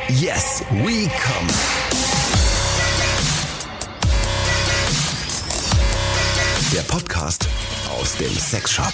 Yes, we come. Der Podcast aus dem Sexshop.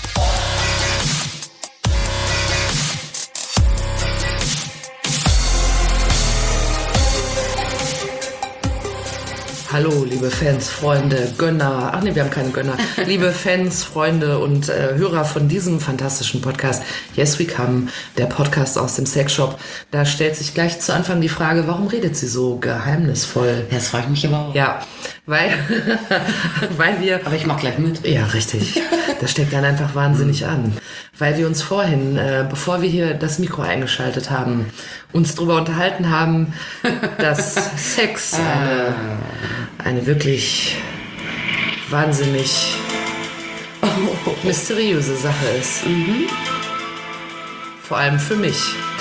Hallo, liebe Fans, Freunde, Gönner. Ach nee, wir haben keine Gönner. Liebe Fans, Freunde und Hörer von diesem fantastischen Podcast. Yes, we come, der Podcast aus dem Sexshop. Da stellt sich gleich zu Anfang die Frage, warum redet sie so geheimnisvoll? Ja, das frage ich mich aber auch. Ja, weil wir... Aber ich mach gleich mit. Ja, richtig. Das steckt dann einfach wahnsinnig an. Weil wir uns vorhin, bevor wir hier das Mikro eingeschaltet haben, uns darüber unterhalten haben, dass Sex eine wirklich wahnsinnig mysteriöse Sache ist. Mhm. Vor allem für mich.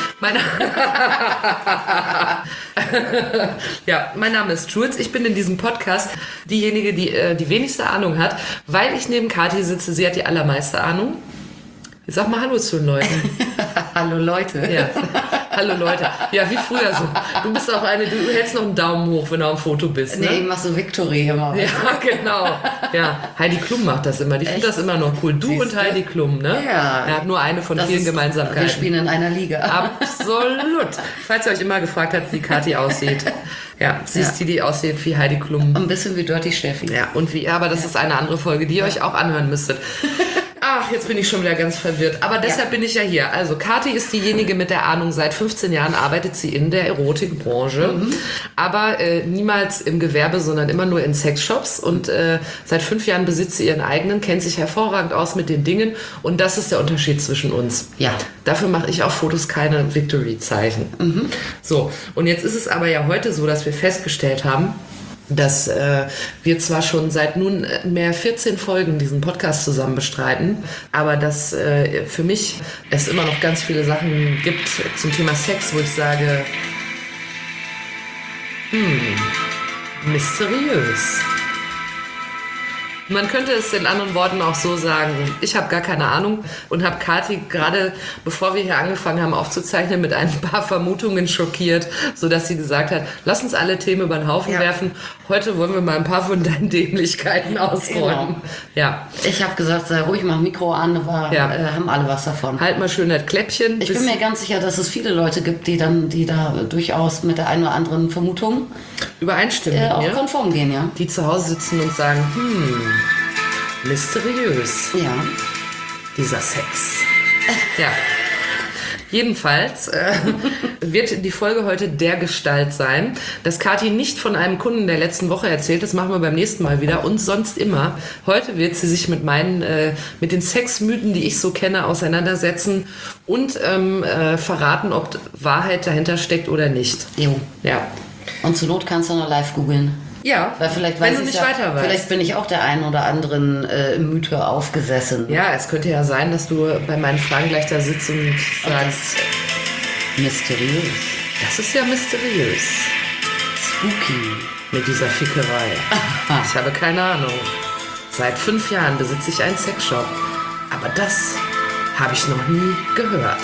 Ja, mein Name ist Jules. Ich bin in diesem Podcast diejenige, die die wenigste Ahnung hat, weil ich neben Kathi sitze. Sie hat die allermeiste Ahnung. Sag mal Hallo zu den Leuten. Hallo Leute. Ja. Hallo Leute. Ja, wie früher so. Du bist auch eine, du hältst noch einen Daumen hoch, wenn du am Foto bist. Ne? Nee, ich mach so Victory immer. Ja, genau. Ja, Heidi Klum macht das immer. Die findet das immer noch cool. Du Siehst und Heidi Klum, ne? Ja. Er hat nur eine von vielen Gemeinsamkeiten. Wir spielen in einer Liga. Absolut. Falls ihr euch immer gefragt habt, wie Kathi aussieht. Ja, sie ist die aussieht wie Heidi Klum. Ein bisschen wie Dirty Steffi. Ja, und wie, aber das ist eine andere Folge, die ihr euch auch anhören müsstet. Ach, jetzt bin ich schon wieder ganz verwirrt. Aber deshalb bin ich ja hier. Also, Kathi ist diejenige mit der Ahnung. Seit 15 Jahren arbeitet sie in der Erotikbranche. Mhm. Aber niemals im Gewerbe, sondern immer nur in Sexshops. Und seit 5 Jahren besitzt sie ihren eigenen, kennt sich hervorragend aus mit den Dingen. Und das ist der Unterschied zwischen uns. Ja. Dafür mache ich auf Fotos keine Victory-Zeichen. Mhm. So, und jetzt ist es aber ja heute so, dass wir festgestellt haben, dass wir zwar schon seit nunmehr 14 Folgen diesen Podcast zusammen bestreiten, aber dass für mich es immer noch ganz viele Sachen gibt zum Thema Sex, wo ich sage, mysteriös. Man könnte es in anderen Worten auch so sagen, ich habe gar keine Ahnung und habe Kathi gerade, bevor wir hier angefangen haben aufzuzeichnen, mit ein paar Vermutungen schockiert, sodass sie gesagt hat, lass uns alle Themen über den Haufen werfen. Heute wollen wir mal ein paar von deinen Dämlichkeiten ausräumen. Genau. Ja. Ich habe gesagt, sei ruhig, mach Mikro an, aber haben alle was davon. Halt mal schön das Kläppchen. Ich bin mir ganz sicher, dass es viele Leute gibt, die da durchaus mit der einen oder anderen Vermutung übereinstimmen auch konform gehen, ja. Die zu Hause sitzen und sagen, mysteriös. Ja. Dieser Sex. Ja. Jedenfalls wird die Folge heute dergestalt sein, dass Kathi nicht von einem Kunden der letzten Woche erzählt, das machen wir beim nächsten Mal wieder und sonst immer. Heute wird sie sich mit mit den Sexmythen, die ich so kenne, auseinandersetzen und verraten, ob Wahrheit dahinter steckt oder nicht. Jo. Ja. Und zur Not kannst du noch live googeln. Ja, weil vielleicht wenn du nicht weiter weißt. Vielleicht bin ich auch der einen oder anderen Mythe aufgesessen. Ja, es könnte ja sein, dass du bei meinen Fragen gleich da sitzt und sagst, mysteriös. Das ist ja mysteriös. Spooky. Mit dieser Fickerei. Ich habe keine Ahnung. Seit 5 Jahren besitze ich einen Sexshop. Aber das habe ich noch nie gehört.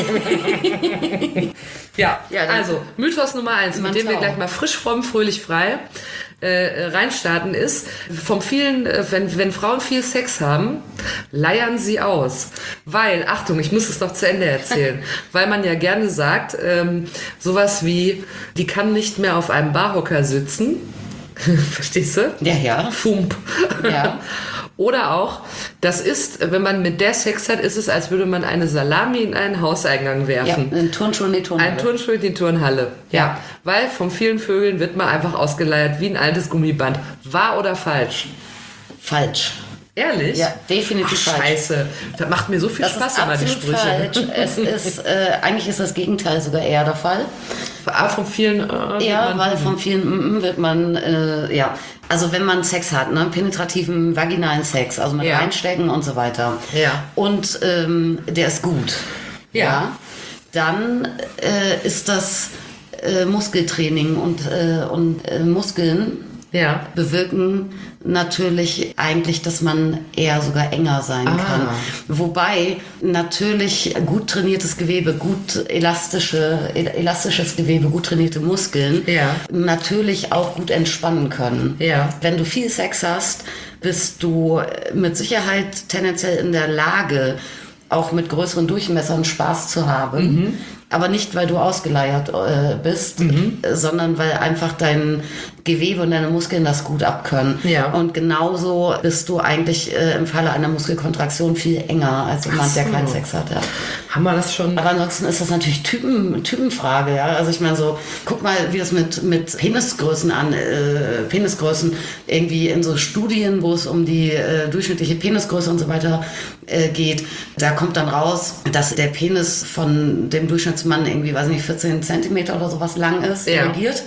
Ja, also Mythos Nummer 1, mit dem wir gleich mal frisch, fromm, fröhlich, frei reinstarten ist, vom vielen, wenn Frauen viel Sex haben, leiern sie aus. Weil, Achtung, ich muss es noch zu Ende erzählen, weil man ja gerne sagt, sowas wie, die kann nicht mehr auf einem Barhocker sitzen. Verstehst du? Ja. Fump. Ja. Oder auch, das ist, wenn man mit der Sex hat, ist es, als würde man eine Salami in einen Hauseingang werfen. Ja, ein Turnschuh in die Turnhalle. Ein Turnschuh in die Turnhalle. Ja. Weil von vielen Vögeln wird man einfach ausgeleiert wie ein altes Gummiband. Wahr oder falsch? Falsch. Ehrlich? Ja, definitiv falsch. Scheiße. Das macht mir so viel Spaß, immer die Sprüche. Falsch. Es ist, eigentlich ist das Gegenteil sogar eher der Fall. Von vielen... weil von vielen wird man, also wenn man Sex hat, ne, penetrativen vaginalen Sex, also mit Reinstecken und so weiter. Ja. Und der ist gut. Ja. Dann ist das Muskeltraining und Muskeln bewirken natürlich eigentlich, dass man eher sogar enger sein kann. Wobei natürlich gut trainiertes Gewebe, gut elastisches Gewebe, gut trainierte Muskeln natürlich auch gut entspannen können. Ja. Wenn du viel Sex hast, bist du mit Sicherheit tendenziell in der Lage, auch mit größeren Durchmessern Spaß zu haben. Aber nicht, weil du ausgeleiert bist, sondern weil einfach dein Gewebe und deine Muskeln das gut abkönnen. Ja. Und genauso bist du eigentlich im Falle einer Muskelkontraktion viel enger als jemand, der keinen Sex hat. Ja. Haben wir das schon? Aber ansonsten ist das natürlich Typenfrage. Ja? Also ich meine so, guck mal, wie das mit Penisgrößen Penisgrößen irgendwie in so Studien, wo es um die durchschnittliche Penisgröße und so weiter geht, da kommt dann raus, dass der Penis von dem Durchschnittsmann irgendwie, weiß nicht, 14 Zentimeter oder sowas lang ist, reagiert.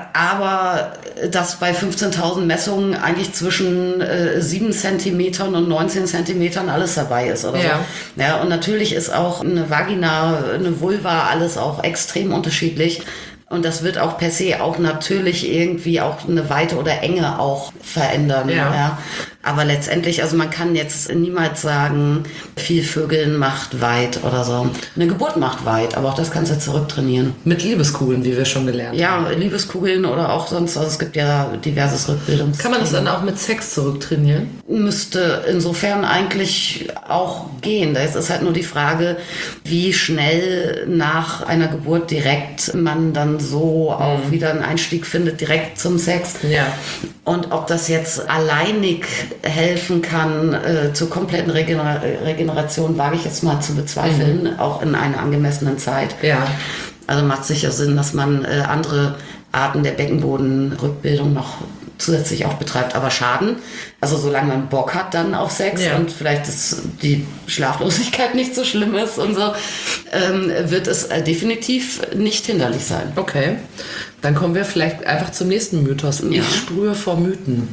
Aber dass bei 15.000 Messungen eigentlich zwischen 7 Zentimetern und 19 Zentimetern alles dabei ist oder so. Ja, und natürlich ist auch eine Vagina, eine Vulva, alles auch extrem unterschiedlich. Und das wird auch per se auch natürlich irgendwie auch eine Weite oder Enge auch verändern. Ja. Aber letztendlich, also man kann jetzt niemals sagen, viel Vögeln macht weit oder so. Eine Geburt macht weit, aber auch das kannst du zurücktrainieren. Mit Liebeskugeln, wie wir schon gelernt haben. Ja, Liebeskugeln oder auch sonst, also es gibt ja diverses Rückbildungs. Kann man das dann auch mit Sex zurücktrainieren? Müsste insofern eigentlich auch gehen. Da ist halt nur die Frage, wie schnell nach einer Geburt direkt man dann so auch wieder einen Einstieg findet, direkt zum Sex. Ja. Und ob das jetzt alleinig helfen kann zur kompletten Regeneration, wage ich jetzt mal zu bezweifeln, auch in einer angemessenen Zeit. Ja. Also macht sicher Sinn, dass man andere Arten der Beckenbodenrückbildung noch zusätzlich auch betreibt. Aber Schaden, also solange man Bock hat dann auf Sex und vielleicht die Schlaflosigkeit nicht so schlimm ist und so, wird es definitiv nicht hinderlich sein. Okay, dann kommen wir vielleicht einfach zum nächsten Mythos. Ich sprühe vor Mythen.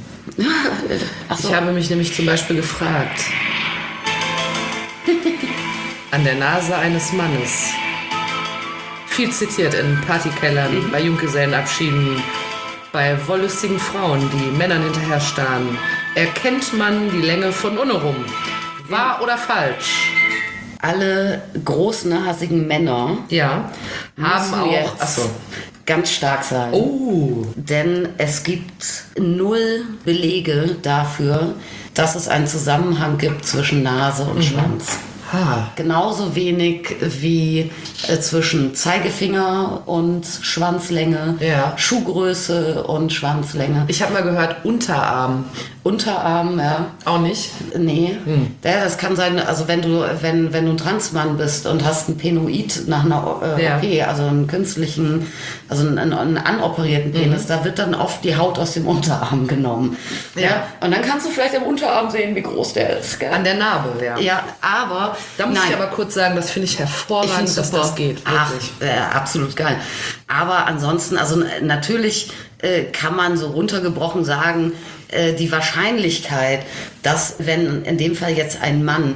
Ach so. Ich habe mich nämlich zum Beispiel gefragt, an der Nase eines Mannes, viel zitiert in Partykellern, bei Junggesellenabschieden, bei wollüstigen Frauen, die Männern hinterher starren, erkennt man die Länge von Unerum. Wahr oder falsch? Alle großnasigen Männer haben auch jetzt ganz stark sein. Oh. Denn es gibt 0 Belege dafür, dass es einen Zusammenhang gibt zwischen Nase und Schwanz. Genauso wenig wie zwischen Zeigefinger und Schwanzlänge, Schuhgröße und Schwanzlänge. Ich habe mal gehört, Unterarm. Unterarm, ja. Auch nicht? Nee. Ja, das kann sein, also wenn du ein Transmann bist und hast ein Penoid nach einer OP, also einen künstlichen, also einen anoperierten Penis, da wird dann oft die Haut aus dem Unterarm genommen. Ja. Und dann kannst du vielleicht am Unterarm sehen, wie groß der ist. Gell? An der Narbe, Ja, aber da muss ich aber kurz sagen, das finde ich hervorragend, dass das geht. Wirklich. Ach, absolut geil. Aber ansonsten, also natürlich kann man so runtergebrochen sagen, die Wahrscheinlichkeit, dass wenn in dem Fall jetzt ein Mann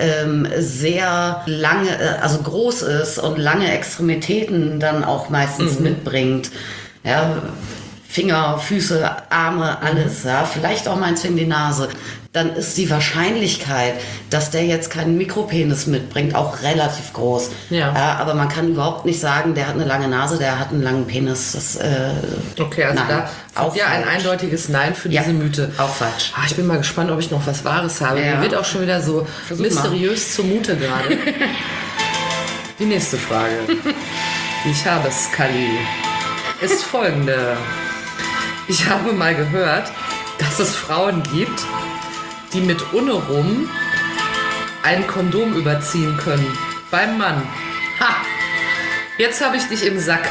sehr lange, also groß ist und lange Extremitäten dann auch meistens mitbringt, ja, Finger, Füße, Arme, alles, ja, vielleicht auch meinetwegen die Nase, dann ist die Wahrscheinlichkeit, dass der jetzt keinen Mikropenis mitbringt, auch relativ groß. Ja. Aber man kann überhaupt nicht sagen, der hat eine lange Nase, der hat einen langen Penis. Das, okay, also nein, da auch ein eindeutiges Nein für diese Mythe. Auch falsch. Ich bin mal gespannt, ob ich noch was Wahres habe. Mir wird auch schon wieder so mysteriös zumute gerade. Die nächste Frage, die ich habe, Scully, ist folgende. Ich habe mal gehört, dass es Frauen gibt, die mit Unerum ein Kondom überziehen können. Beim Mann. Ha! Jetzt habe ich dich im Sack.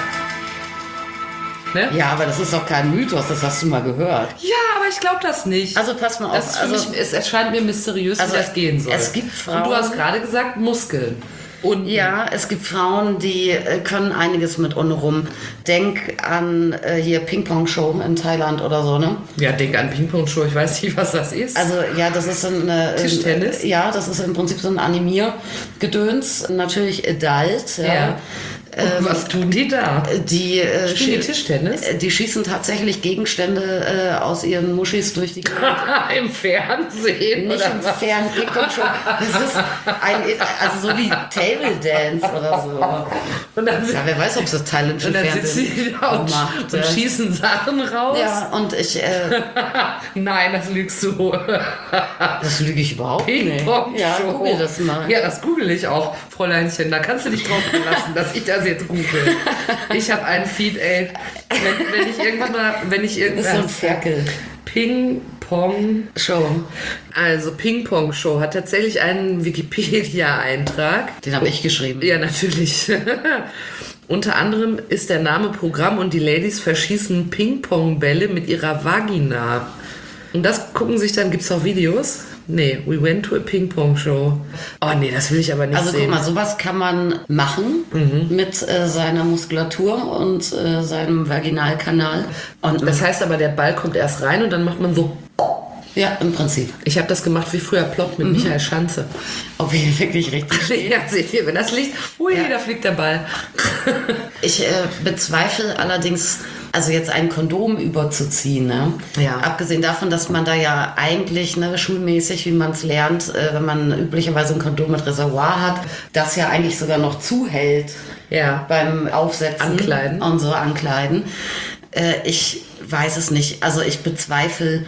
Ne? Ja, aber das ist doch kein Mythos, das hast du mal gehört. Ja, aber ich glaube das nicht. Also pass mal auf. Es erscheint mir mysteriös, wie das gehen soll. Es gibt Frauen... Und du hast gerade gesagt, Muskeln. Und ja, es gibt Frauen, die können einiges mit Unerum. Denk an hier Ping-Pong-Show in Thailand oder so, ne? Ja, denk an Ping-Pong-Show, ich weiß nicht, was das ist. Also ja, das ist eine... Tischtennis? Ja, das ist im Prinzip so ein Animier-Gedöns. Natürlich adult, ja. Und was tun die da? Die Spielen die Tischtennis? Die schießen tatsächlich Gegenstände aus ihren Muschis durch die Gegend. Im Fernsehen? Nicht im Fernsehen, schon. Das ist also so wie Table Dance oder so. Und dann wer weiß, ob es das thailändische Fernsehen macht. Und dann sitzen die da und schießen Sachen raus. Ja, und ich... Nein, das lügst du. Das lüge ich überhaupt nicht. Ja, google das mal. Ja, das google ich auch, Fräuleinchen. Da kannst du dich drauf verlassen, dass ich das jetzt google. Ich habe einen Feed, ey. Wenn ich irgendwann das ist so ein Ferkel. Ping-Pong-Show. Also Ping-Pong-Show hat tatsächlich einen Wikipedia-Eintrag. Den habe ich geschrieben. Ja, natürlich. Unter anderem ist der Name Programm und die Ladies verschießen Ping-Pong-Bälle mit ihrer Vagina. Und das gucken sich dann, gibt's auch Videos? Nee, we went to a Ping-Pong-Show. Oh nee, das will ich aber nicht sehen. Also guck mal, sowas kann man machen mit seiner Muskulatur und seinem Vaginalkanal. Und das heißt aber, der Ball kommt erst rein und dann macht man so... Ja, im Prinzip. Ich habe das gemacht wie früher Plot mit Michael Schanze. Ob ihr wirklich richtig Ja, seht ihr, wenn das liegt, da fliegt der Ball. Ich bezweifle allerdings, also jetzt ein Kondom überzuziehen. Ne? Ja. Abgesehen davon, dass man da ja eigentlich schulmäßig, wie man es lernt, wenn man üblicherweise ein Kondom mit Reservoir hat, das ja eigentlich sogar noch zuhält beim Aufsetzen. Ankleiden. Und so ankleiden. Ich weiß es nicht. Also ich bezweifle,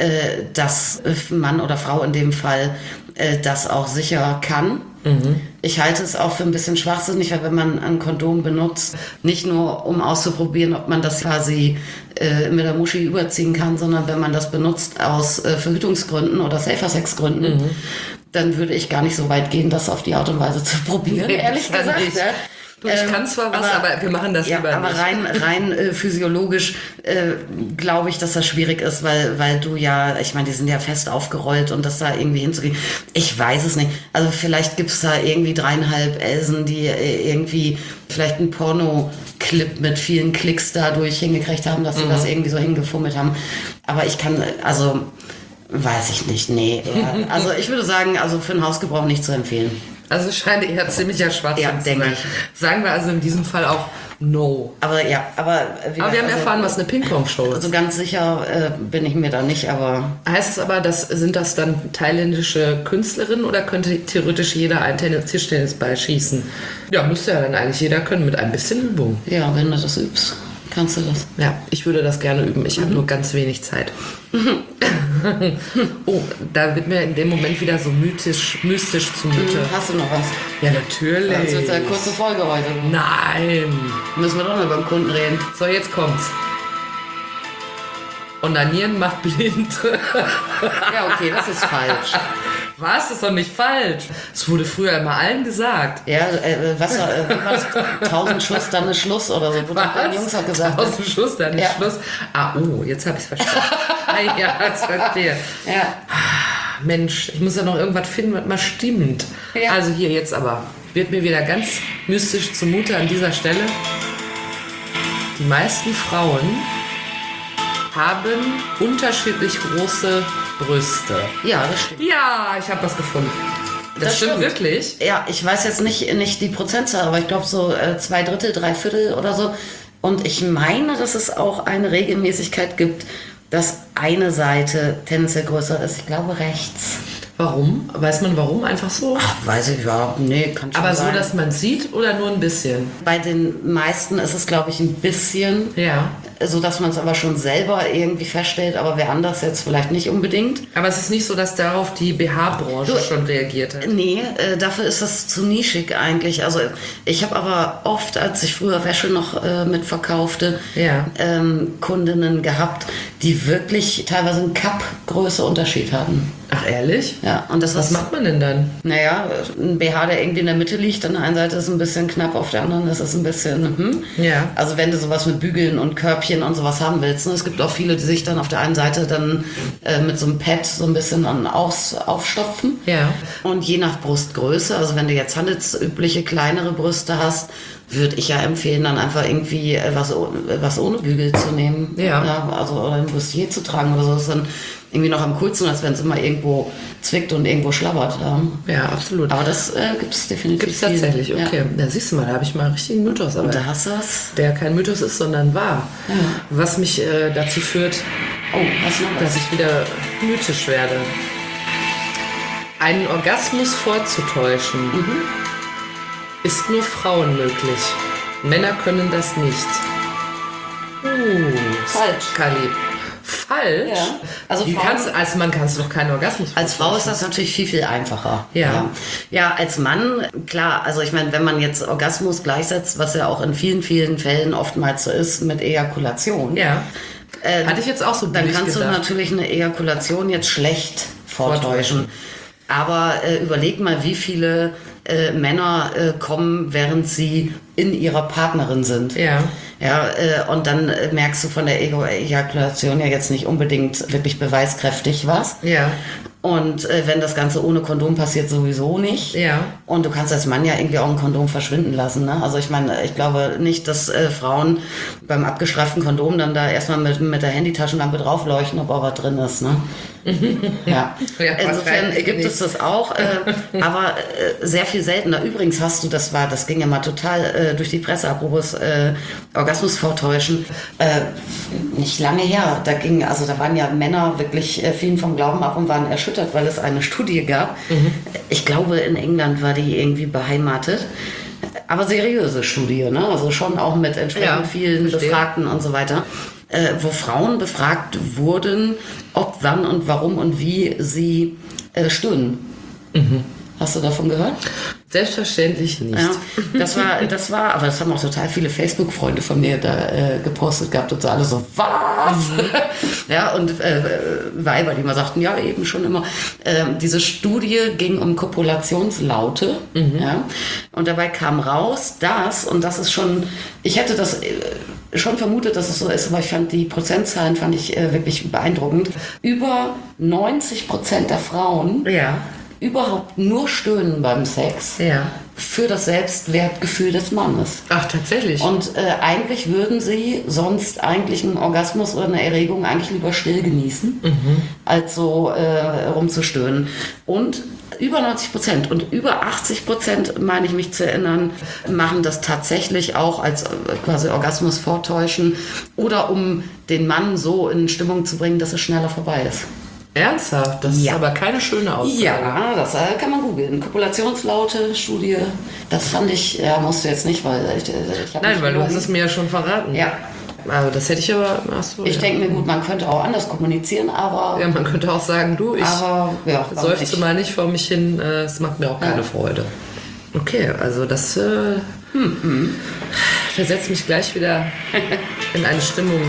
dass Mann oder Frau in dem Fall das auch sicher kann. Ich halte es auch für ein bisschen schwachsinnig, weil wenn man ein Kondom benutzt, nicht nur um auszuprobieren, ob man das quasi mit der Muschi überziehen kann, sondern wenn man das benutzt aus Verhütungsgründen oder Safer-Sex-Gründen, dann würde ich gar nicht so weit gehen, das auf die Art und Weise zu probieren, ehrlich gesagt. Du, ich kann zwar was, aber wir machen das lieber aber nicht. rein physiologisch glaube ich, dass das schwierig ist, weil du ja, ich meine, die sind ja fest aufgerollt und das da irgendwie hinzugehen. Ich weiß es nicht. Also vielleicht gibt es da irgendwie 3,5 Elsen, die irgendwie vielleicht einen Porno-Clip mit vielen Klicks dadurch hingekriegt haben, dass sie das irgendwie so hingefummelt haben. Aber ich kann, also weiß ich nicht, nee. Also ich würde sagen, also für den Hausgebrauch nicht zu empfehlen. Also scheint eher ziemlicher Schwachsinn zu sein. Sagen wir also in diesem Fall auch no. Aber wir haben erfahren, was eine Ping-Pong-Show ist. Also ganz sicher bin ich mir da nicht, aber... Heißt es aber, sind das dann thailändische Künstlerinnen oder könnte theoretisch jeder einen Tischtennisball schießen? Ja, müsste ja dann eigentlich jeder können mit ein bisschen Übung. Ja, wenn du das übst, kannst du das. Ja, ich würde das gerne üben. Ich habe nur ganz wenig Zeit. Oh, da wird mir in dem Moment wieder so mystisch zumute. Hast du noch was? Ja, natürlich. Das wird eine kurze Folge heute. Nein. Müssen wir doch noch beim Kunden reden. So, jetzt kommt's. Onanieren macht blind. Ja, okay, das ist falsch. Was? Das ist doch nicht falsch. Es wurde früher immer allen gesagt. Ja, was war das? 1000 Schuss, dann ist Schluss oder so. Wurde den Jungs auch gesagt. 1000 Schuss, dann ist Schluss. Ah, oh, jetzt habe ich es verstanden. Ja, das verstehe. Ja. Mensch, ich muss ja noch irgendwas finden, was mal stimmt. Ja. Also hier jetzt aber. Wird mir wieder ganz mystisch zumute an dieser Stelle. Die meisten Frauen haben unterschiedlich große Brüste. Ja, das stimmt. Ja, ich habe was gefunden. Das stimmt wirklich? Ja, ich weiß jetzt nicht die Prozentzahl, aber ich glaube so 2/3, 3/4 oder so. Und ich meine, dass es auch eine Regelmäßigkeit gibt, dass eine Seite tendenziell größer ist. Ich glaube rechts. Warum? Weiß man warum? Einfach so? Ach, weiß ich überhaupt. Nee, kann schon aber sein. So, dass man sieht oder nur ein bisschen? Bei den meisten ist es, glaube ich, ein bisschen. Ja. So, dass man es aber schon selber irgendwie feststellt, aber wer anders jetzt vielleicht nicht unbedingt. Aber es ist nicht so, dass darauf die BH-Branche schon reagiert hat? Nee, dafür ist das zu nischig eigentlich. Also ich habe aber oft, als ich früher Wäsche noch mitverkaufte, Kundinnen gehabt, die wirklich teilweise einen Cup-Größe Unterschied hatten. Ach, ehrlich? Ja. Und was macht man denn dann? Naja, ein BH, der irgendwie in der Mitte liegt, an der einen Seite ist es ein bisschen knapp, auf der anderen ist es ein bisschen, Ja. Also wenn du sowas mit Bügeln und Körbchen und sowas haben willst, ne? Es gibt auch viele, die sich dann auf der einen Seite dann mit so einem Pad so ein bisschen aufstopfen. Ja. Und je nach Brustgröße, also wenn du jetzt handelsübliche kleinere Brüste hast, würde ich ja empfehlen, dann einfach irgendwie was ohne Bügel zu nehmen. Ja. Also oder ein Bustier zu tragen oder so. Das ist dann irgendwie noch am coolsten, als wenn es immer irgendwo zwickt und irgendwo schlabbert. Ja, absolut. Aber das gibt es definitiv. Gibt es tatsächlich, okay. Ja, siehst du mal, da habe ich mal einen richtigen Mythos. Aber und da hast du was? Der kein Mythos ist, sondern wahr. Ja. Was mich dazu führt, dass ich wieder mythisch werde. Einen Orgasmus vorzutäuschen ist nur Frauen möglich. Männer können das nicht. Falsch. Kali. Falsch? Ja. Also als Mann kannst du doch keinen Orgasmus als Frau ist das natürlich viel, viel einfacher. Ja. Ja, als Mann, klar, also ich meine, wenn man jetzt Orgasmus gleichsetzt, was ja auch in vielen, vielen Fällen oftmals so ist mit Ejakulation. Ja. Hatte ich jetzt auch so dann kannst du natürlich eine Ejakulation jetzt schlecht vortäuschen. Aber überleg mal, wie viele Männer kommen, während sie in ihrer Partnerin sind. Ja. Ja, und dann merkst du von der Ejakulation ja jetzt nicht unbedingt wirklich beweiskräftig was. Ja. Und wenn das Ganze ohne Kondom passiert, sowieso nicht. Ja. Und du kannst als Mann ja irgendwie auch ein Kondom verschwinden lassen. Ne? Also ich meine, ich glaube nicht, dass Frauen beim abgestreiften Kondom dann da erstmal mit der Handytaschenlampe draufleuchten, ob auch was drin ist. Ne? Ja. Ja, insofern gibt es das auch, aber sehr viel seltener. Übrigens hast du, das ging ja mal total durch die Presse, apropos Orgasmus vortäuschen, nicht lange her. Da waren ja Männer wirklich vielen vom Glauben ab und waren erschüttert, weil es eine Studie gab. Ich glaube, in England war die irgendwie beheimatet. Aber seriöse Studie, ne? Also schon auch mit entsprechend vielen Befragten und so weiter. Wo Frauen befragt wurden, ob, wann und warum und wie sie stöhnen. Hast du davon gehört? Selbstverständlich nicht. Ja, das war, aber das haben auch total viele Facebook-Freunde von mir da gepostet gehabt und so alle so, was? Ja, und Weiber, die immer sagten, ja, eben schon immer. Diese Studie ging um Kopulationslaute. Ja, und dabei kam raus, und das ist schon, ich hätte das schon vermutet, dass es so ist, aber ich fand die Prozentzahlen wirklich beeindruckend. Über 90% der Frauen überhaupt nur stöhnen beim Sex für das Selbstwertgefühl des Mannes. Ach, tatsächlich? Und eigentlich würden sie sonst eigentlich einen Orgasmus oder eine Erregung eigentlich lieber still genießen, als so rumzustöhnen. Und über 90% und über 80%, meine ich mich zu erinnern, machen das tatsächlich auch als quasi Orgasmus vortäuschen oder um den Mann so in Stimmung zu bringen, dass es schneller vorbei ist. Ernsthaft? Das ist aber keine schöne Aussage. Ja, das kann man googeln. Kopulationslaute, Studie. Das fand ich, musst du jetzt nicht, weil ich Nein, weil du hast es mir ja schon verraten. Ja. Also das hätte ich aber... Ich denke mir, gut, man könnte auch anders kommunizieren, aber... Ja, man könnte auch sagen, du, ich seufze mal nicht vor mich hin, es macht mir auch keine Freude. Okay, also das versetzt mich gleich wieder in eine Stimmung...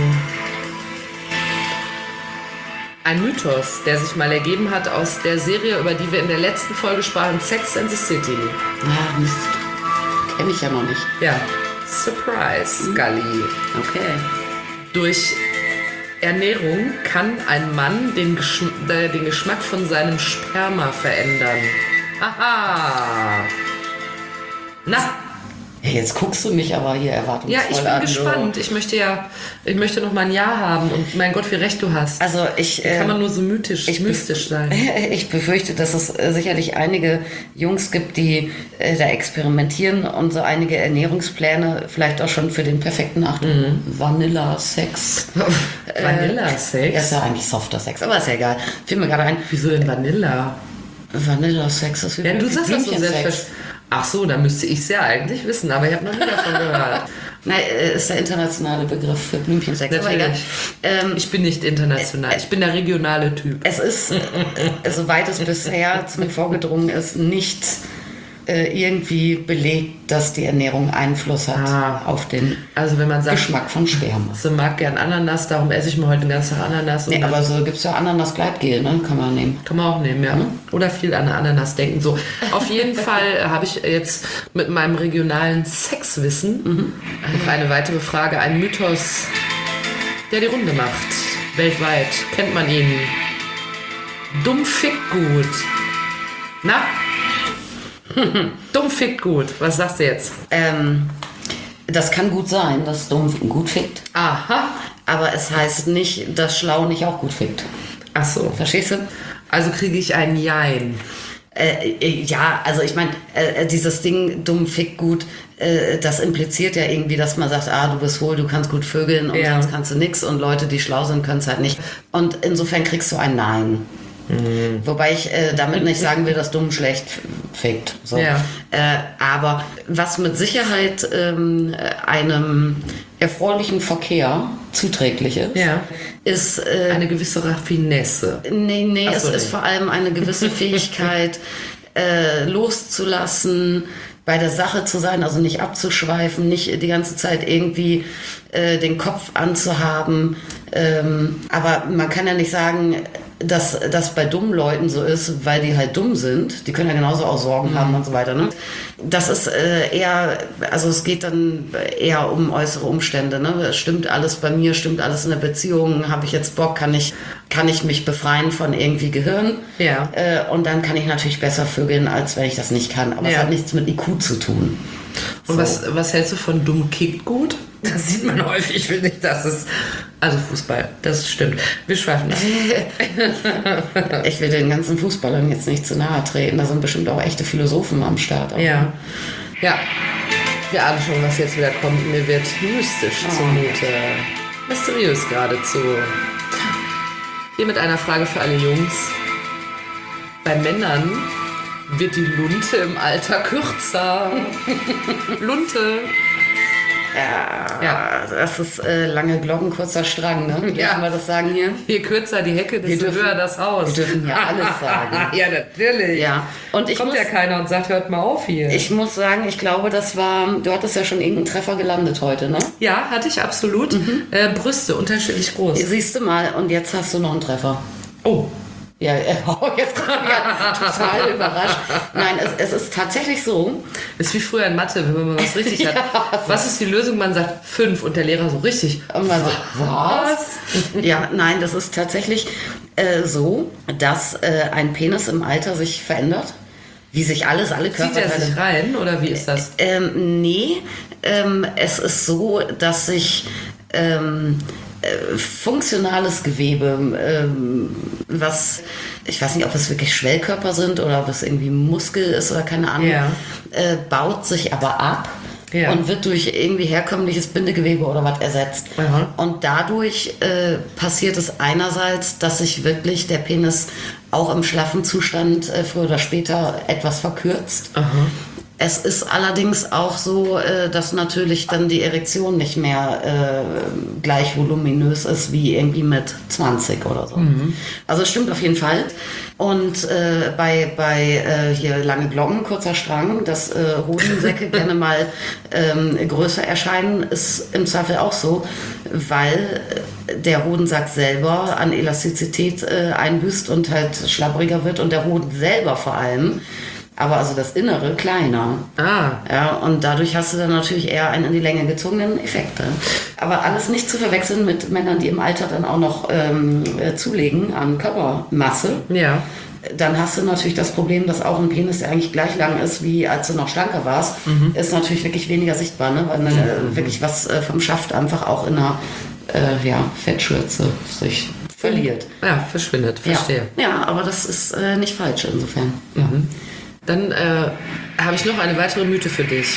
Ein Mythos, der sich mal ergeben hat aus der Serie, über die wir in der letzten Folge sprachen, Sex and the City. Ah, Mist. Kenn ich ja noch nicht. Ja. Surprise, Scully. Okay. Durch Ernährung kann ein Mann den Geschmack von seinem Sperma verändern. Aha. Na? Jetzt guckst du mich aber hier erwartungsvoll an. Ja, ich bin gespannt. Ich möchte noch mal ein Ja haben und mein Gott, wie recht du hast. Also kann man nur so mystisch sein. Ich befürchte, dass es sicherlich einige Jungs gibt, die da experimentieren und so einige Ernährungspläne vielleicht auch schon für den perfekten Vanilla-Sex. Vanilla-Sex? Ja, ist ja eigentlich softer Sex, aber ist ja egal. Fiel mir gerade ein. Wieso denn Vanilla? Vanilla-Sex ist wie du sagst das so selbstverständlich. Ach so, da müsste ich es ja eigentlich wissen, aber ich habe noch nie davon gehört. Nein, ist der internationale Begriff für Blümchensex. Natürlich. Ich bin nicht international, ich bin der regionale Typ. Es ist, soweit es bisher zu mir vorgedrungen ist, nicht irgendwie belegt, dass die Ernährung Einfluss hat auf den wenn man sagt, Geschmack von Sperma. Sie mag gern Ananas, darum esse ich mir heute den ganzen Tag Ananas. Nee, aber so gibt es ja Ananas-Gleitgel, ne? Kann man nehmen. Kann man auch nehmen, ja. Oder viel an Ananas denken. So, auf jeden Fall habe ich jetzt mit meinem regionalen Sexwissen noch eine weitere Frage. Ein Mythos, der die Runde macht. Weltweit kennt man ihn. Dumm fickt gut. Na? Dumm fickt gut. Was sagst du jetzt? Das kann gut sein, dass dumm gut fickt. Aha. Aber es heißt nicht, dass schlau nicht auch gut fickt. Ach so. Verstehst du? Also kriege ich ein Jein. Ja, also ich meine, dieses Ding, dumm fickt gut, das impliziert ja irgendwie, dass man sagt, du bist hohl, du kannst gut vögeln und sonst kannst du nix und Leute, die schlau sind, können es halt nicht. Und insofern kriegst du ein Nein. Wobei ich damit nicht sagen will, dass dumm schlecht fickt. So. Ja. Aber was mit Sicherheit einem erfreulichen Verkehr zuträglich ist, ist eine gewisse Raffinesse. Nee, es ist vor allem eine gewisse Fähigkeit, loszulassen, bei der Sache zu sein, also nicht abzuschweifen, nicht die ganze Zeit irgendwie den Kopf anzuhaben. Aber man kann ja nicht sagen, dass das bei dummen Leuten so ist, weil die halt dumm sind. Die können ja genauso auch Sorgen haben und so weiter. Ne? Das ist eher, also es geht dann eher um äußere Umstände. Ne? Stimmt alles bei mir, stimmt alles in der Beziehung, habe ich jetzt Bock, kann ich mich befreien von irgendwie Gehirn. Ja. Und dann kann ich natürlich besser vögeln, als wenn ich das nicht kann. Aber es hat nichts mit IQ zu tun. Und was hältst du von dumm kickt gut? Das sieht man häufig, finde ich, das ist... Also Fußball, das stimmt. Wir schweifen ab. Ich will den ganzen Fußballern jetzt nicht zu nahe treten. Da sind bestimmt auch echte Philosophen am Start. Ja. Wir ahnen schon, was jetzt wieder kommt. Mir wird mystisch zumute. Mysteriös geradezu. Hier mit einer Frage für alle Jungs. Bei Männern wird die Lunte im Alter kürzer. Lunte. Ja, das ist lange Glocken, kurzer Strang, ne? Dürfen wir das sagen hier? Je kürzer die Hecke, desto höher das Haus. Wir dürfen hier alles sagen. Ja, natürlich. Ja. Und Kommt ja keiner und sagt, hört mal auf hier. Ich muss sagen, ich glaube, du hattest ja schon irgendeinen Treffer gelandet heute, ne? Ja, hatte ich absolut. Brüste, unterschiedlich groß. Siehst du mal, und jetzt hast du noch einen Treffer. Oh. Ja, jetzt bin ich ja total überrascht. Nein, es ist tatsächlich so. Ist wie früher in Mathe, wenn man mal was richtig hat. Was ist die Lösung? Man sagt 5 und der Lehrer so richtig. Und man sagt, was? Ja, nein, das ist tatsächlich so, dass ein Penis im Alter sich verändert. Wie sich alle Körperteile... Zieht er sich rein oder wie ist das? Nee, es ist so, dass sich... funktionales Gewebe, was, ich weiß nicht, ob es wirklich Schwellkörper sind oder ob es irgendwie Muskel ist oder keine Ahnung, baut sich aber ab und wird durch irgendwie herkömmliches Bindegewebe oder was ersetzt. Und dadurch passiert es einerseits, dass sich wirklich der Penis auch im schlaffen Zustand früher oder später etwas verkürzt. Es ist allerdings auch so, dass natürlich dann die Erektion nicht mehr gleich voluminös ist wie irgendwie mit 20 oder so. Also es stimmt auf jeden Fall. Und bei hier lange Glocken, kurzer Strang, dass Hodensäcke gerne mal größer erscheinen, ist im Zweifel auch so, weil der Hodensack selber an Elastizität einbüßt und halt schlabbriger wird und der Hoden selber vor allem. Aber also das Innere kleiner. Ja, und dadurch hast du dann natürlich eher einen in die Länge gezogenen Effekt. Aber alles nicht zu verwechseln mit Männern, die im Alter dann auch noch zulegen an Körpermasse. Ja. Dann hast du natürlich das Problem, dass auch ein Penis, der eigentlich gleich lang ist, wie als du noch schlanker warst, ist natürlich wirklich weniger sichtbar, ne? Weil dann wirklich was vom Schaft einfach auch in einer Fettschürze sich verliert. Ja, verschwindet, verstehe. Ja, aber das ist nicht falsch insofern. Ja. Dann habe ich noch eine weitere Mythe für dich.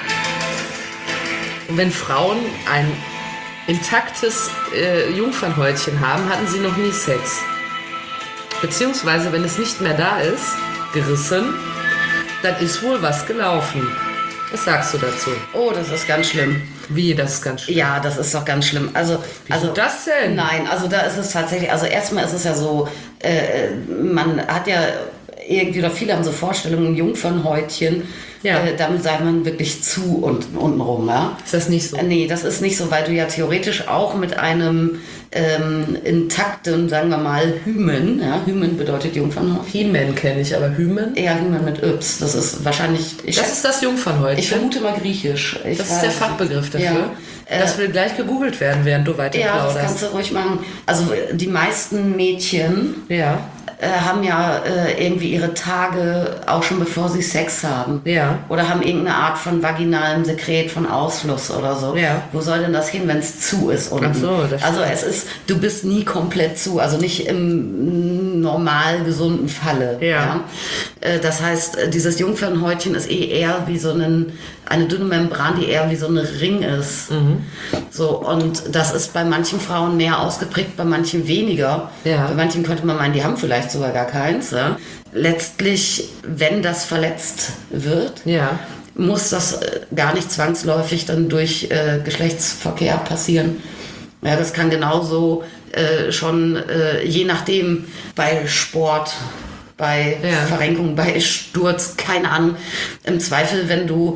Wenn Frauen ein intaktes Jungfernhäutchen haben, hatten sie noch nie Sex. Beziehungsweise, wenn es nicht mehr da ist, gerissen, dann ist wohl was gelaufen. Was sagst du dazu? Oh, das ist ganz schlimm. Wie, das ist ganz schlimm? Ja, das ist doch ganz schlimm. Wieso das denn? Nein, also da ist es tatsächlich, also erstmal ist es ja so, man hat ja irgendwie, oder viele haben so Vorstellungen, Jungfernhäutchen, damit sei man wirklich zu und untenrum. Ja? Ist das nicht so? Nee, das ist nicht so, weil du ja theoretisch auch mit einem intakten, sagen wir mal, Hymen, Hymen bedeutet Jungfernhäutchen. Hymen kenne ich, aber Hymen? Ja, Hymen mit Yps, das ist wahrscheinlich... Das ist das Jungfernhäutchen? Ich vermute mal griechisch. Das ist der Fachbegriff dafür? Ja. Das will gleich gegoogelt werden, während du weiter plauderst. Ja, das kannst du ruhig machen. Also die meisten Mädchen haben ja irgendwie ihre Tage auch schon bevor sie Sex haben. Ja. Oder haben irgendeine Art von vaginalem Sekret, von Ausfluss oder so. Ja. Wo soll denn das hin, wenn es zu ist unten? Ach so, das also du bist nie komplett zu, also nicht im normal gesunden Falle. Ja. Das heißt, dieses Jungfernhäutchen ist eher wie so eine dünne Membran, die eher wie so ein Ring ist. So, und das ist bei manchen Frauen mehr ausgeprägt, bei manchen weniger. Ja. Bei manchen könnte man meinen, die haben vielleicht sogar gar keins. Ja. Letztlich, wenn das verletzt wird, muss das gar nicht zwangsläufig dann durch Geschlechtsverkehr passieren. Ja, das kann genauso schon, je nachdem, bei Sport, bei Verrenkung, bei Sturz, keine Ahnung. Im Zweifel, wenn du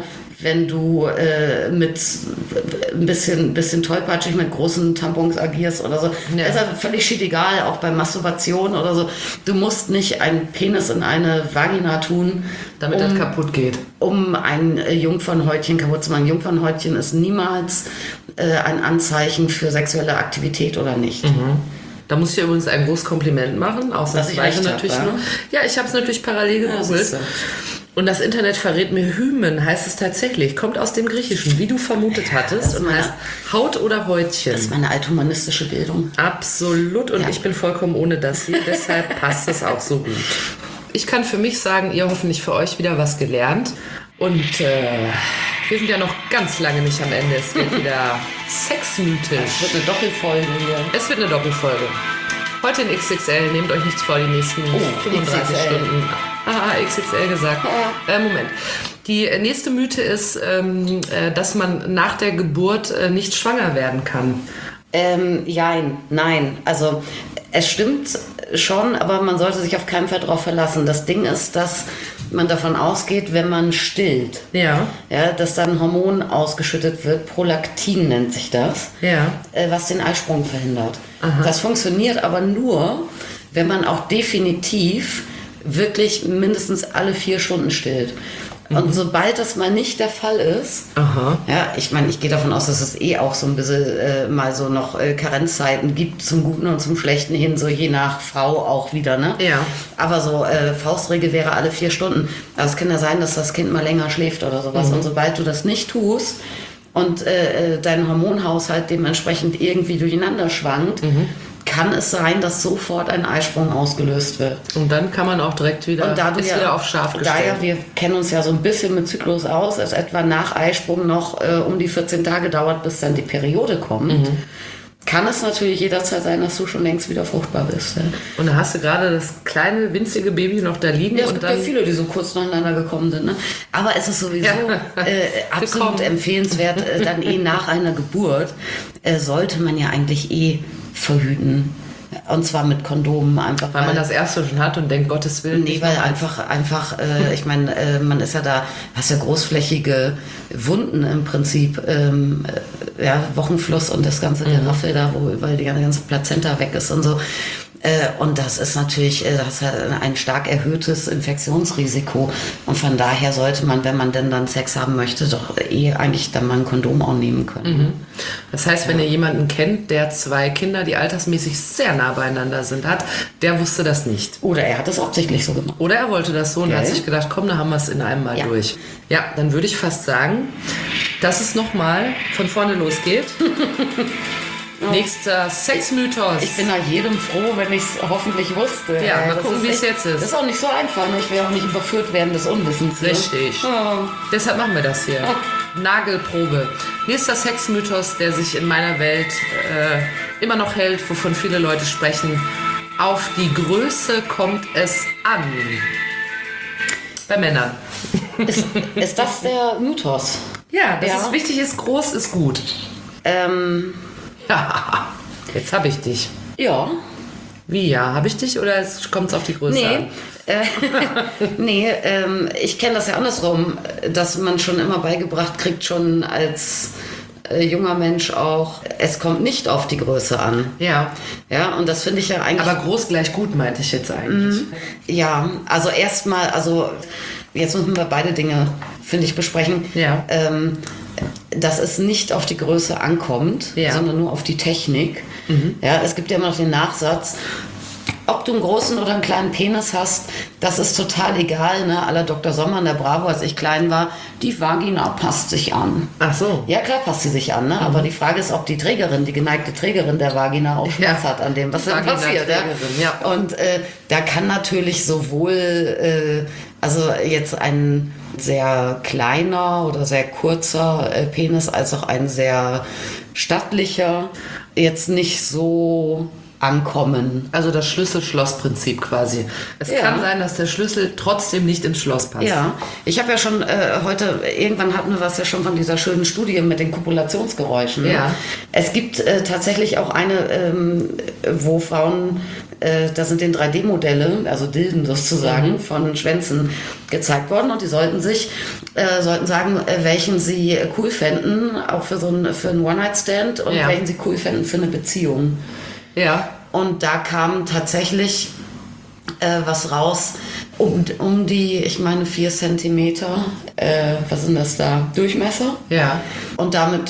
mit ein bisschen tollpatschig mit großen Tampons agierst oder so, ist ja völlig shit egal, auch bei Masturbation oder so. Du musst nicht einen Penis in eine Vagina tun, damit das kaputt geht. Um ein Jungfernhäutchen kaputt zu machen. Jungfernhäutchen ist niemals ein Anzeichen für sexuelle Aktivität oder nicht. Da muss ich übrigens ein großes Kompliment machen, ausnahmsweise natürlich nur. Ja, ich habe es natürlich parallel gegoogelt. Und das Internet verrät mir, Hymen heißt es tatsächlich. Kommt aus dem Griechischen, wie du vermutet hattest. Und heißt Haut oder Häutchen. Das ist meine althumanistische Bildung. Absolut. Und ich bin vollkommen ohne das hier. Deshalb passt es auch so gut. Ich kann für mich sagen, ihr hoffentlich für euch wieder was gelernt. Und wir sind ja noch ganz lange nicht am Ende. Es wird wieder sexmythisch. Es wird eine Doppelfolge hier. Es wird eine Doppelfolge. Heute in XXL. Nehmt euch nichts vor, die nächsten 35 XXL. Stunden. XXL gesagt. Moment. Die nächste Mythe ist, dass man nach der Geburt nicht schwanger werden kann. Nein. Also es stimmt schon, aber man sollte sich auf keinen Fall darauf verlassen. Das Ding ist, dass man davon ausgeht, wenn man stillt, dass dann ein Hormon ausgeschüttet wird, Prolaktin nennt sich das, was den Eisprung verhindert. Aha. Das funktioniert aber nur, wenn man auch definitiv wirklich mindestens alle 4 Stunden stillt. Und sobald das mal nicht der Fall ist, ich meine, ich gehe davon aus, dass es auch so ein bisschen mal so noch Karenzzeiten gibt, zum Guten und zum Schlechten hin, so je nach Frau auch wieder, ne? Ja. Aber so Faustregel wäre alle 4 Stunden. Aber es kann ja sein, dass das Kind mal länger schläft oder sowas. Und sobald du das nicht tust und dein Hormonhaushalt dementsprechend irgendwie durcheinander schwankt, kann es sein, dass sofort ein Eisprung ausgelöst wird. Und dann kann man auch direkt wieder, wieder auf scharf gestellt. Wir kennen uns ja so ein bisschen mit Zyklus aus, es etwa nach Eisprung noch um die 14 Tage dauert, bis dann die Periode kommt. Kann es natürlich jederzeit sein, dass du schon längst wieder fruchtbar bist. Ja. Und da hast du gerade das kleine, winzige Baby noch da liegen. Ja, es gibt ja viele, die so kurz nacheinander gekommen sind. Ne? Aber es ist sowieso absolut empfehlenswert, dann nach einer Geburt sollte man ja eigentlich verhüten. Und zwar mit Kondomen einfach. Weil man das erste schon hat und denkt, Gottes Willen. Nee, weil einfach ich meine, man ist ja da, hast ja großflächige Wunden im Prinzip, Wochenfluss und das ganze Geraffel da, weil die ganze Plazenta weg ist und so. Und das ist natürlich, das hat ein stark erhöhtes Infektionsrisiko. Und von daher sollte man, wenn man denn dann Sex haben möchte, doch eigentlich dann mal ein Kondom auch nehmen können. Das heißt, wenn ihr jemanden kennt, der 2 Kinder, die altersmäßig sehr nah beieinander sind, hat, der wusste das nicht. Oder er hat es absichtlich so gemacht. Oder er wollte das so und hat sich gedacht, komm, da haben wir es in einem Mal durch. Ja, dann würde ich fast sagen, dass es nochmal von vorne losgeht. Nächster Sexmythos. Ich bin nach jedem froh, wenn ich es hoffentlich wusste. Ja, mal gucken, wie es jetzt ist. Das ist auch nicht so einfach. Ne? Ich will auch nicht überführt werden des Unwissens. Richtig. Deshalb machen wir das hier. Nagelprobe. Nächster Sexmythos, der sich in meiner Welt immer noch hält, wovon viele Leute sprechen. Auf die Größe kommt es an. Bei Männern. Ist das der Mythos? Ja, das ist wichtig, ist groß, ist gut. Ja, jetzt habe ich dich. Ja. Wie, ja? Habe ich dich oder kommt es auf die Größe an? Ich kenne das ja andersrum, dass man schon immer beigebracht kriegt, schon als junger Mensch auch, es kommt nicht auf die Größe an. Ja. Ja, und das finde ich ja eigentlich... Aber groß gleich gut, meinte ich jetzt eigentlich. Ja, also erstmal, jetzt müssen wir beide Dinge, finde ich, besprechen. Ja. Dass es nicht auf die Größe ankommt, sondern nur auf die Technik. Ja, es gibt ja immer noch den Nachsatz, Ob du einen großen oder einen kleinen Penis hast, das ist total egal. Ne? À la Dr. Sommer in der Bravo, als ich klein war, die Vagina passt sich an. Ach so. Ja, klar passt sie sich an. Ne? Aber die Frage ist, ob die geneigte Trägerin der Vagina auch Spaß hat an dem, was da passiert. Ja? Und da kann natürlich sowohl, also jetzt ein sehr kleiner oder sehr kurzer Penis als auch ein sehr stattlicher jetzt nicht so ankommen. Also das Schlüssel-Schloss-Prinzip quasi. Es kann sein, dass der Schlüssel trotzdem nicht ins Schloss passt. Ja, ich habe ja schon heute, irgendwann hatten wir was ja schon von dieser schönen Studie mit den Kopulationsgeräuschen. Ja. Es gibt tatsächlich auch eine, wo Frauen, da sind den 3D-Modelle, also Dilden sozusagen, von Schwänzen gezeigt worden und die sollten sagen, welchen sie cool fänden, auch für einen One-Night-Stand und welchen sie cool fänden für eine Beziehung. Ja. Und da kam tatsächlich was raus, um die, ich meine 4 Zentimeter, was sind das da, Durchmesser? Ja. Und damit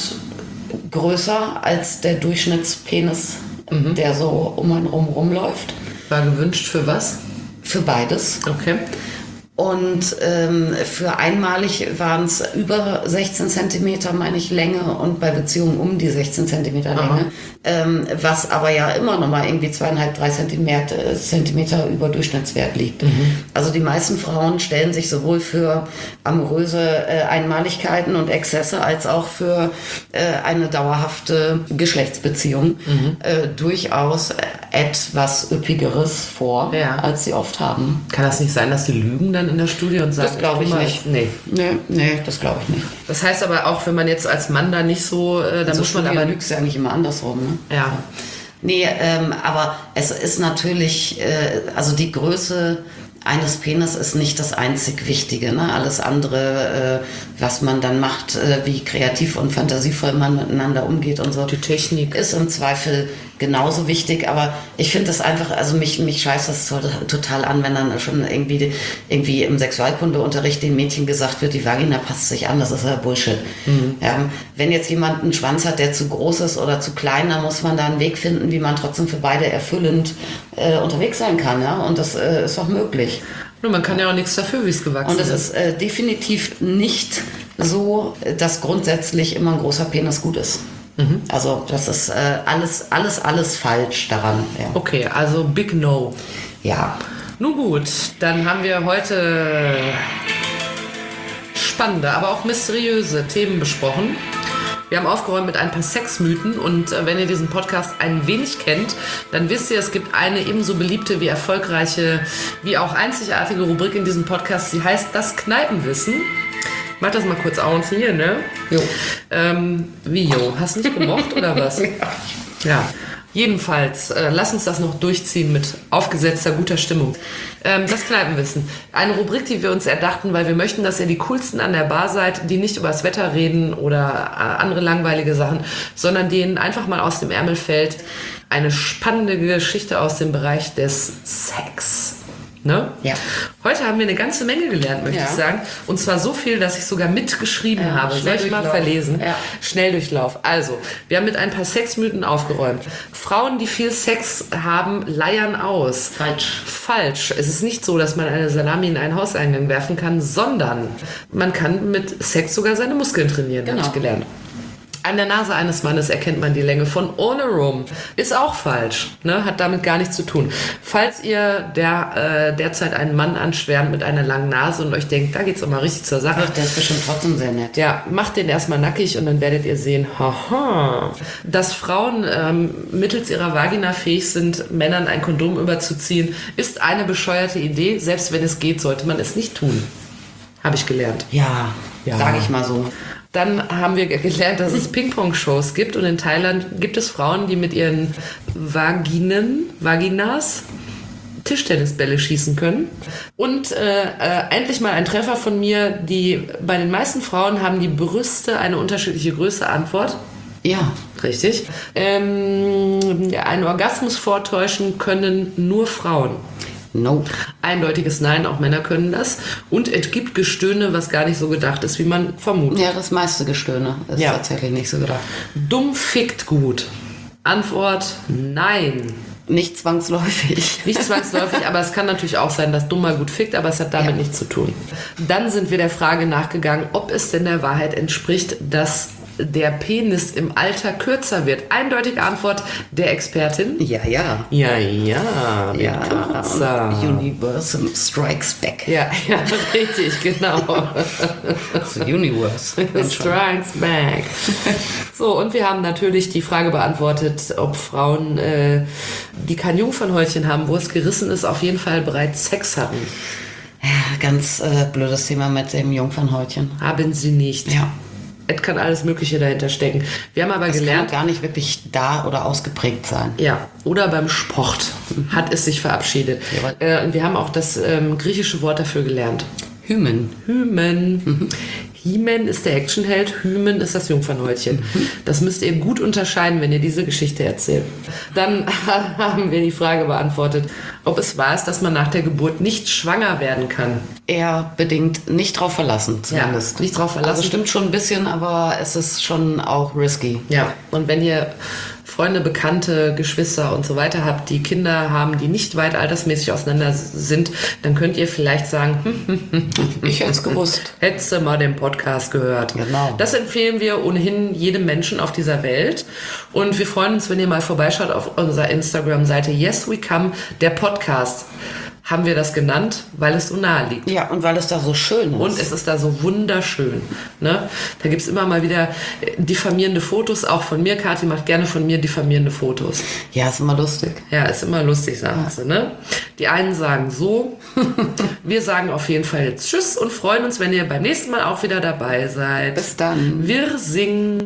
größer als der Durchschnittspenis, der so um einen rumläuft. War gewünscht für was? Für beides. Okay. Und für einmalig waren es über 16 Zentimeter, meine ich, Länge und bei Beziehungen um die 16 Zentimeter Länge. Was aber ja immer noch mal irgendwie 2,5-3 Zentimeter über Durchschnittswert liegt. Also die meisten Frauen stellen sich sowohl für amoröse Einmaligkeiten und Exzesse als auch für eine dauerhafte Geschlechtsbeziehung durchaus etwas Üppigeres vor, als sie oft haben. Kann das nicht sein, dass die lügen dann in der Studie und sagen, das glaube ich nicht. Nee, das glaube ich nicht. Das heißt aber auch, wenn man jetzt als Mann da nicht so, dann also muss man aber lügt ja eigentlich immer andersrum. Ne? Ja. Nee, aber es ist natürlich, also die Größe eines Penis ist nicht das einzig Wichtige. Ne? Alles andere, was man dann macht, wie kreativ und fantasievoll man miteinander umgeht und so. Die Technik. Ist im Zweifel genauso wichtig, aber ich finde das einfach, also mich scheißt das total an, wenn dann schon irgendwie im Sexualkundeunterricht den Mädchen gesagt wird, die Vagina passt sich an, das ist ja Bullshit. Wenn jetzt jemand einen Schwanz hat, der zu groß ist oder zu klein, dann muss man da einen Weg finden, wie man trotzdem für beide erfüllend unterwegs sein kann, ja, und das ist auch möglich. Und man kann ja auch nichts dafür, wie es gewachsen ist. Und es ist definitiv nicht so, dass grundsätzlich immer ein großer Penis gut ist. Also das ist alles falsch daran. Ja. Okay, also Big No. Ja. Nun gut, dann haben wir heute spannende, aber auch mysteriöse Themen besprochen. Wir haben aufgeräumt mit ein paar Sexmythen und wenn ihr diesen Podcast ein wenig kennt, dann wisst ihr, es gibt eine ebenso beliebte wie erfolgreiche, wie auch einzigartige Rubrik in diesem Podcast. Sie heißt das Kneipenwissen. Mach das mal kurz aus hier, ne? Jo. Wie jo? Hast du nicht gemocht oder was? Ja. Jedenfalls, lass uns das noch durchziehen mit aufgesetzter guter Stimmung. Das Kneipenwissen. Eine Rubrik, die wir uns erdachten, weil wir möchten, dass ihr die Coolsten an der Bar seid, die nicht über das Wetter reden oder andere langweilige Sachen, sondern denen einfach mal aus dem Ärmel fällt eine spannende Geschichte aus dem Bereich des Sex. Ne? Ja. Heute haben wir eine ganze Menge gelernt, möchte ich sagen. Und zwar so viel, dass ich sogar mitgeschrieben habe. Soll ich mal verlesen? Ja. Schnelldurchlauf. Also, wir haben mit ein paar Sexmythen aufgeräumt. Frauen, die viel Sex haben, leiern aus. Falsch. Es ist nicht so, dass man eine Salami in einen Hauseingang werfen kann, sondern man kann mit Sex sogar seine Muskeln trainieren, habe ich gelernt. An der Nase eines Mannes erkennt man die Länge von ohne Rum. Ist auch falsch, ne? Hat damit gar nichts zu tun. Falls ihr derzeit einen Mann anschwärmt mit einer langen Nase und euch denkt, da geht's doch mal richtig zur Sache. Ach, der ist bestimmt trotzdem sehr nett. Ja, macht den erstmal nackig und dann werdet ihr sehen, haha, dass Frauen mittels ihrer Vagina fähig sind, Männern ein Kondom überzuziehen, ist eine bescheuerte Idee. Selbst wenn es geht, sollte man es nicht tun. Habe ich gelernt. Ja. Sage ich mal so. Dann haben wir gelernt, dass es Ping-Pong-Shows gibt und in Thailand gibt es Frauen, die mit ihren Vaginas Tischtennisbälle schießen können. Und endlich mal ein Treffer von mir, bei den meisten Frauen haben die Brüste eine unterschiedliche Größe. Antwort? Ja. Richtig. Einen Orgasmus vortäuschen können nur Frauen. Nope. Eindeutiges Nein, auch Männer können das. Und es gibt Gestöhne, was gar nicht so gedacht ist, wie man vermutet. Ja, das meiste Gestöhne ist tatsächlich nicht so gedacht. Dumm fickt gut. Antwort: Nein. Nicht zwangsläufig. Nicht zwangsläufig, aber es kann natürlich auch sein, dass dumm mal gut fickt, aber es hat damit nichts zu tun. Dann sind wir der Frage nachgegangen, ob es denn der Wahrheit entspricht, dass der Penis im Alter kürzer wird. Eindeutige Antwort der Expertin. Ja. Kürzer. Universum Strikes Back. Ja, richtig, genau. Das Universe. Strikes Back. So, und wir haben natürlich die Frage beantwortet, ob Frauen, die kein Jungfernhäutchen haben, wo es gerissen ist, auf jeden Fall bereits Sex hatten. Ja, ganz blödes Thema mit dem Jungfernhäutchen. Haben sie nicht. Ja. Es kann alles Mögliche dahinter stecken. Wir haben aber gelernt... kann gar nicht wirklich da oder ausgeprägt sein. Ja, oder beim Sport hat es sich verabschiedet. Und wir haben auch das griechische Wort dafür gelernt. Hymen. He-Man ist der Actionheld, Hymen ist das Jungfernhäutchen. Das müsst ihr gut unterscheiden, wenn ihr diese Geschichte erzählt. Dann haben wir die Frage beantwortet, ob es wahr ist, dass man nach der Geburt nicht schwanger werden kann. Eher bedingt nicht drauf verlassen, zumindest. Ja, nicht drauf verlassen. Also stimmt schon ein bisschen, aber es ist schon auch risky. Ja, und wenn ihr Freunde, Bekannte, Geschwister und so weiter habt, die Kinder haben, die nicht weit altersmäßig auseinander sind, dann könnt ihr vielleicht sagen, ich hätte es gewusst. Hättest du mal den Podcast gehört. Genau. Das empfehlen wir ohnehin jedem Menschen auf dieser Welt. Und wir freuen uns, wenn ihr mal vorbeischaut auf unserer Instagram-Seite Yes We Come, der Podcast. Haben wir das genannt, weil es so nahe liegt. Ja, und weil es da so schön ist. Und es ist da so wunderschön. Ne? Da gibt es immer mal wieder diffamierende Fotos, auch von mir. Kathi macht gerne von mir diffamierende Fotos. Ja, ist immer lustig. Ja, ist immer lustig, sagt sie. Ne? Die einen sagen so. Wir sagen auf jeden Fall jetzt Tschüss und freuen uns, wenn ihr beim nächsten Mal auch wieder dabei seid. Bis dann. Wir singen.